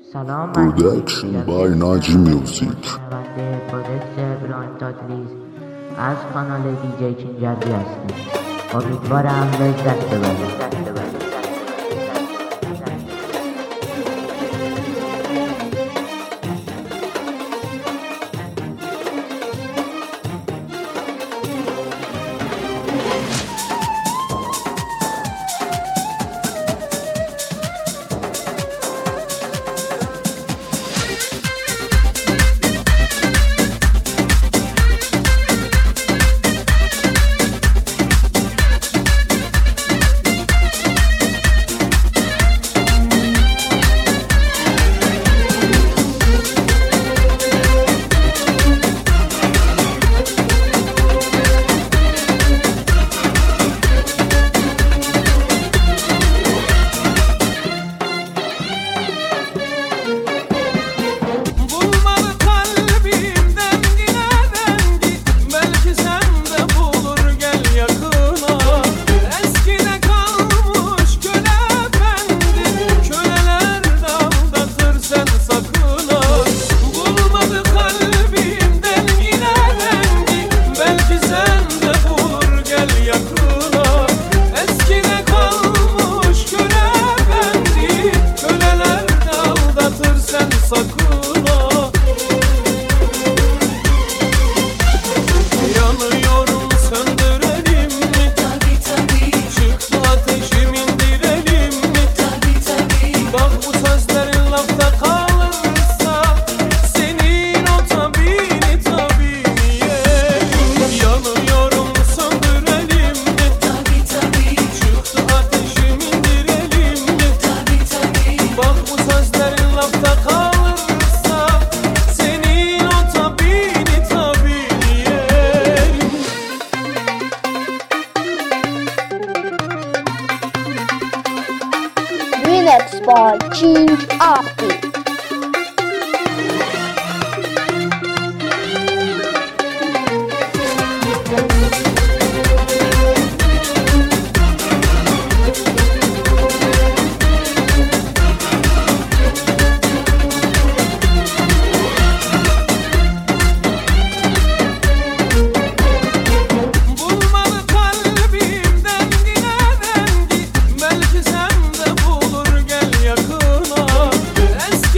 سلام Production by Naji Music. شنونده پروژکت برایم تاتلیز از کانال دیجی کنجدی هستم. امیدوارم لذت ببرید. Remix by King Artie. Eski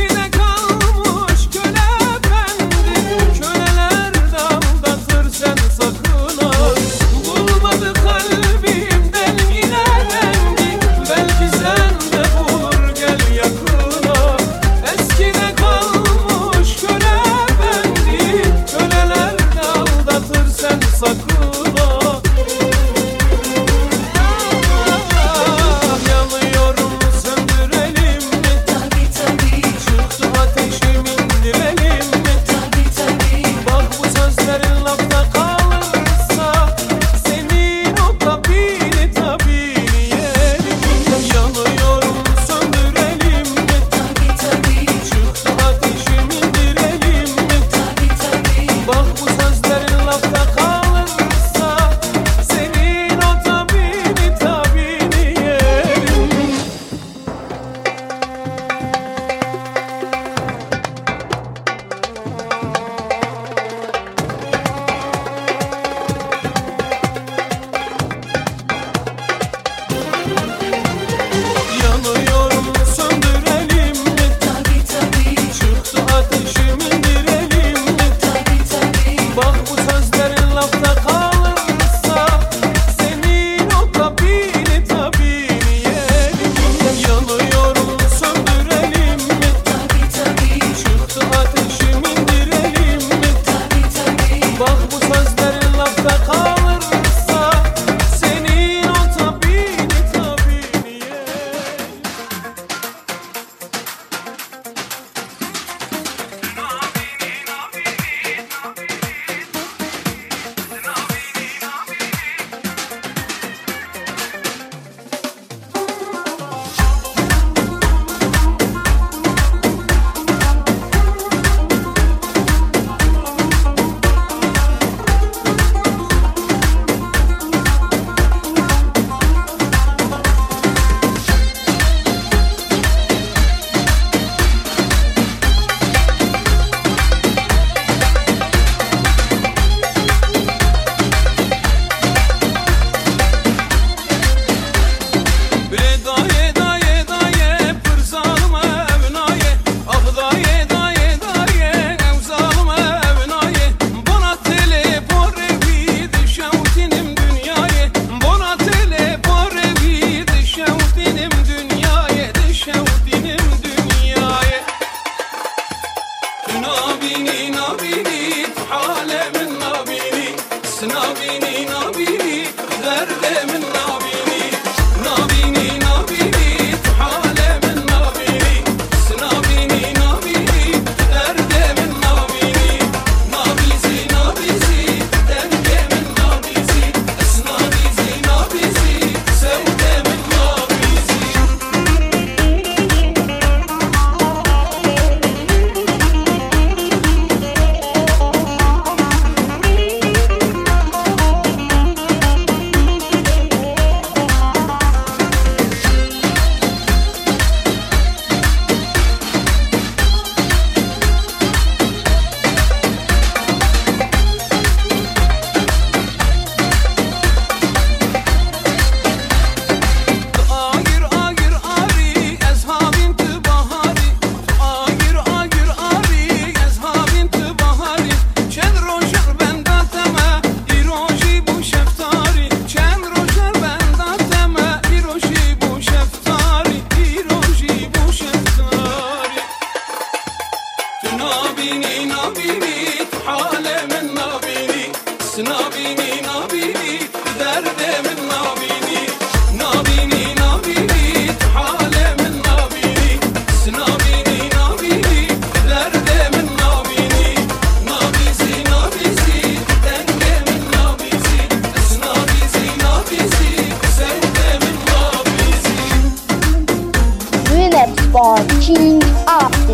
Spor King Abi.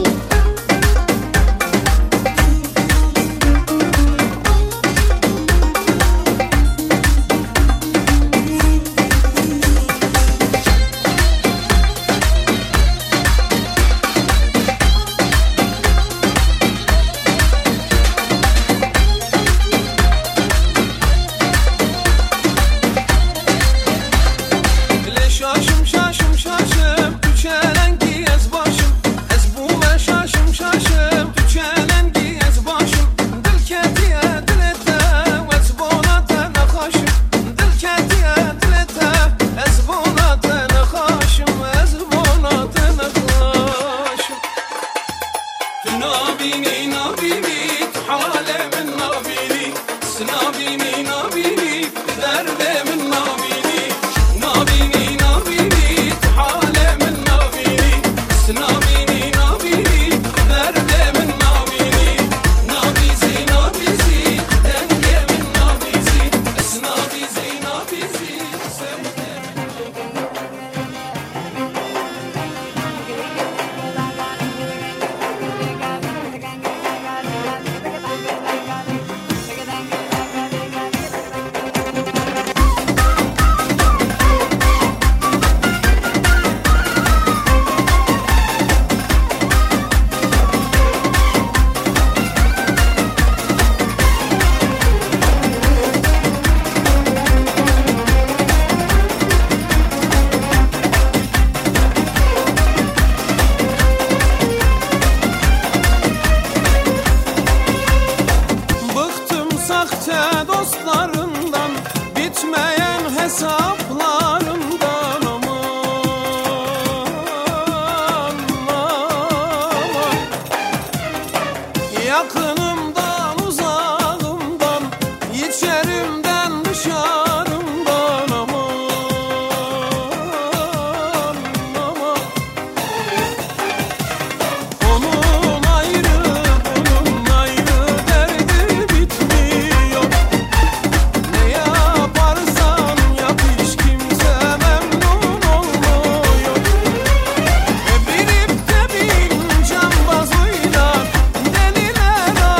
Bilip de bin cambazıyla deliler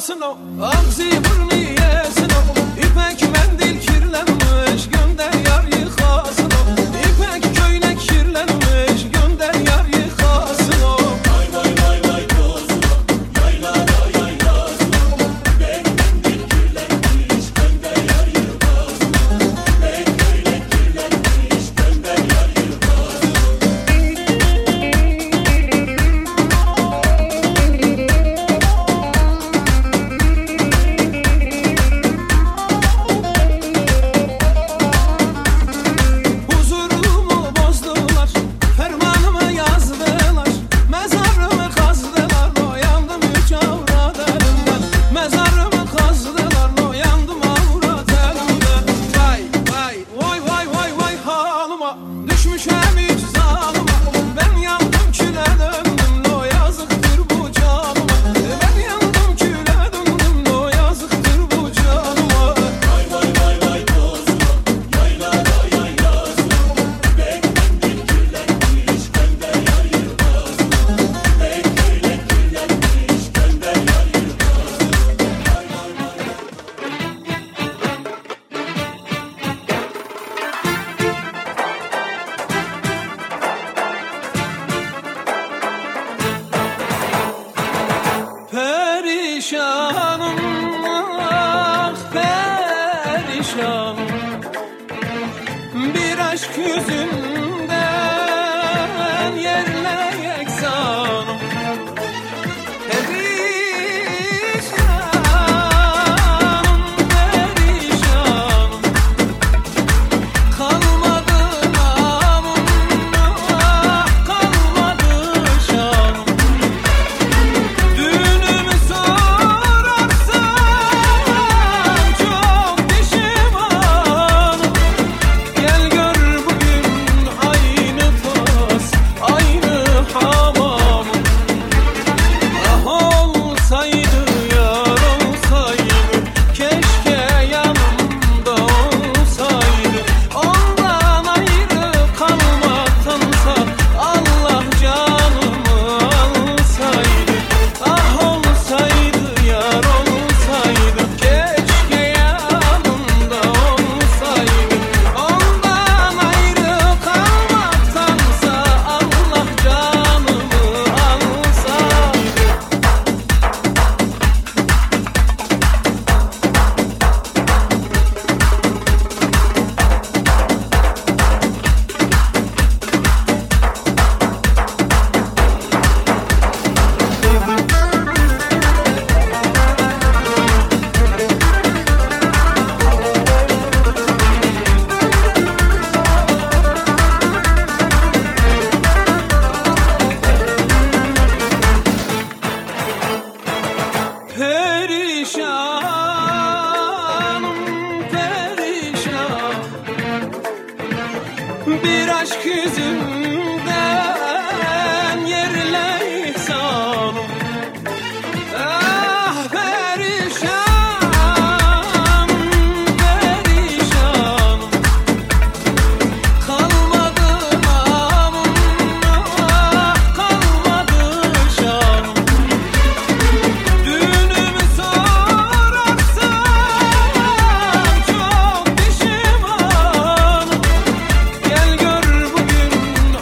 yıkasın o, ağzı burnu yesin o. İpek mendil kirlenmiş, gönder yar yıkasın o. İpek köylek kirlenmiş, gönder yar yıkasın o. Vay vay vay vay dostum, yaylada yaylasın o. İpek mendil kirlenmiş, gönder yar yıkasın o. İpek köylek kirlenmiş, gönder yar yıkasın o. Huzurumu bozdular, fermanımı yazdılar, mezarımı kazdılar, uyandım üç avrat elimden. Mezarımı kazdılar, uyandım avrat elimden. Vay vay vay vay vay vay halıma, düşmüşem hiç zalıma. Ben yandım küle döndüm, o yazıktır bu canıma. Ben yandım küle döndüm, o yazıktır bu canıma. Vay vay vay vay dostum, yaylada yaylasın o. İpek mendil kirlenmiş, gönder yar yıkasın o. İpek köylek kirlenmiş, gönder yar yıkasın o. Vay vay vay. Perişanım, ah perişanım, bir aşk yüzünden yerle yeksanım. Perişanım, perişanım, kalmadı namım, ah kalmadı şanım. Düğünümü sorarsan çok pişmanım. Gel gör bugün aynı tas, aynı hamam. Ah olsaydı yar olsaydı, keşke yanımda olsaydı. Ondan ayrı kalmaktansa Allah canımı alsaydı. Ah olsaydı yar olsaydı, keşke yanımda olsaydı. Ondan ayrı kalmaktansa Allah canımı alsaydı. Perişanım, perişan, bir aşk yüzünden yerle ihsanım. Ah perişan, perişan, kalmadı namım, ah kalmadı şanım. Düğünümü sorarsan çok pişmanım. Gel gör bugün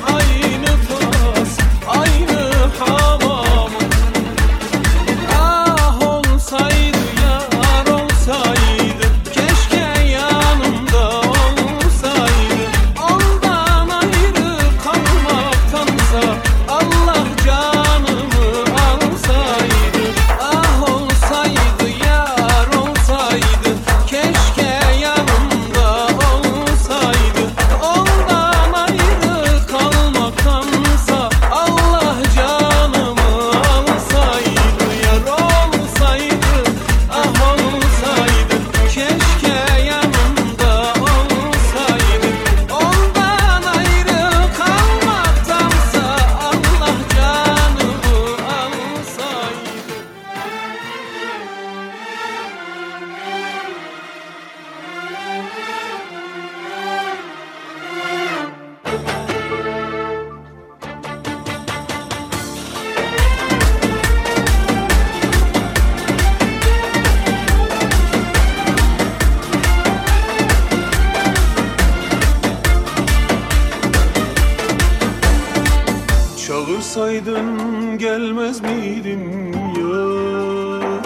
Çağırsaydın gelmez miydim yar?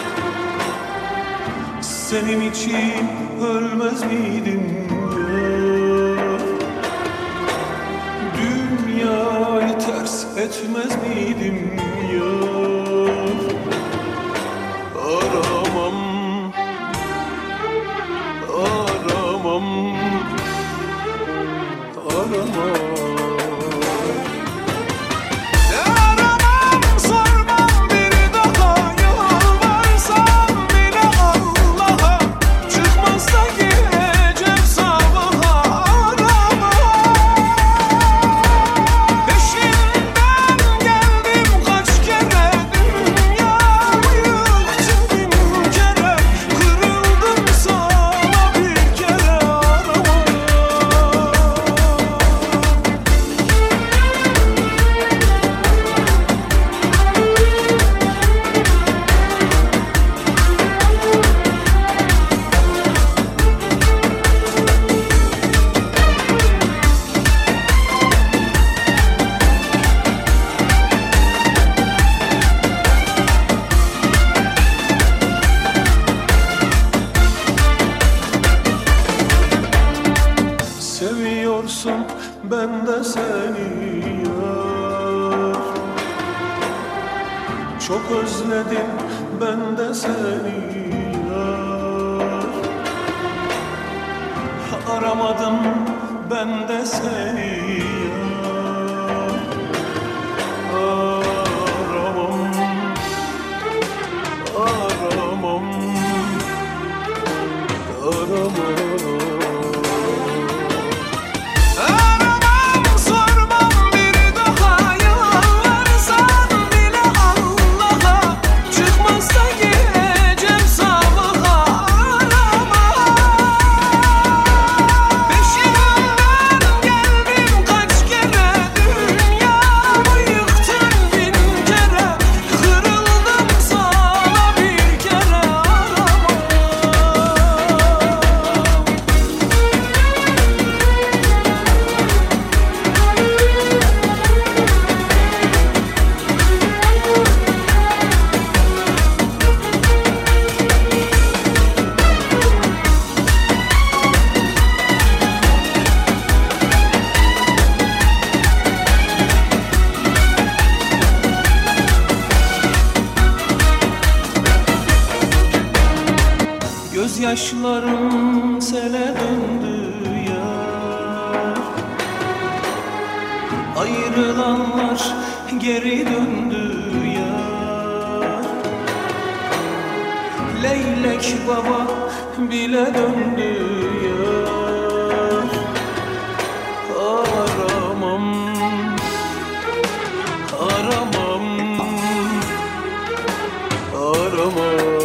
Senin için ölmez miydim yar? Dünyayı ters etmez miydim yar? Aramam, aramam, aramam. Seviyorsun ben de seni yar. Çok özledim ben de seni yar. Aramadım ben de seni yar. Aramam, aramam, aramam. Gözyaşlarım sele döndü yar. Ayrılanlar geri döndü yar. Leylek baba bile döndü yar. Aramam, aramam, aramam.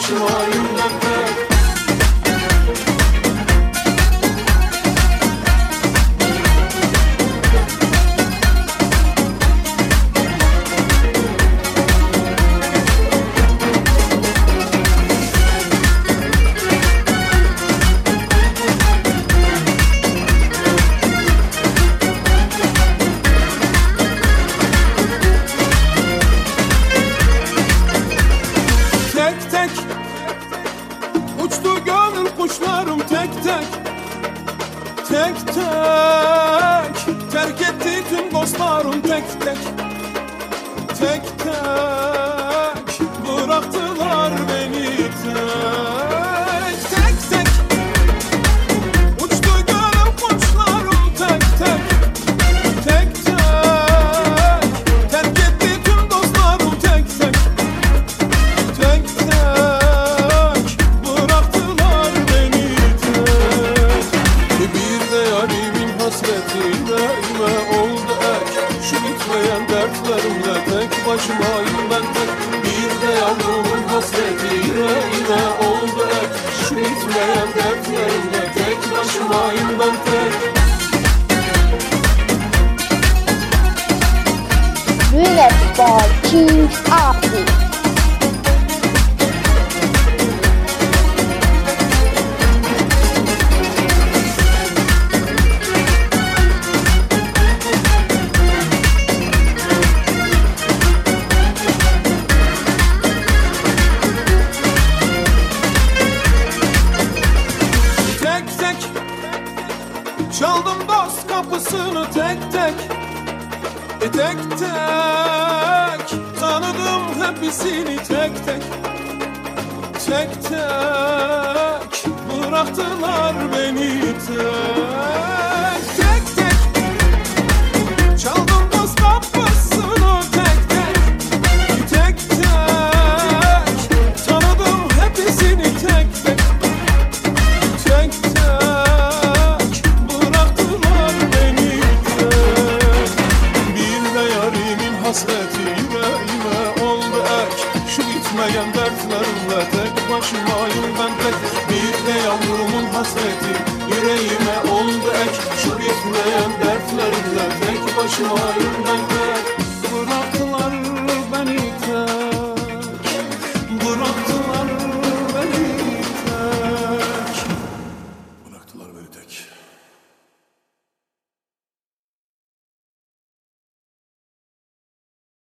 başımayım ben tek. Uçtu gönül kuşlarım tek tek. Tek tek. Terk etti tüm dostlarım tek tek. Tek tek. Bıraktılar beni tek. Tek tek. Uçtu gönül kuşlarım tek tek. Tek tek. Terk etti tüm dostlarım tek tek. Tek tek. Hasretime oldu ek. Şu bitmeyen dertlerimle tek başımayım ben tek. Bir de yavrumun hasretine oldu ek. Şu bitmeyen dertlerimle tek başımayım ben tek. Remix by King Arty. Çaldım dost kapısını tek tek. Tek tek. Tanıdım hepsini tek tek. Tek tek. Bıraktılar beni tek. Tek tek. Çaldım dost kapısını tek tek. Tek tek. Tanıdım hepsini tek tek. Tek tek. Hasreti yüreğime oldu ek. Şu bitmeyen dertlerimle tek başımayım ben tek. Bir de yavrumun hasreti yüreğime oldu ek. Şu bitmeyen dertlerimle tek başımayım ben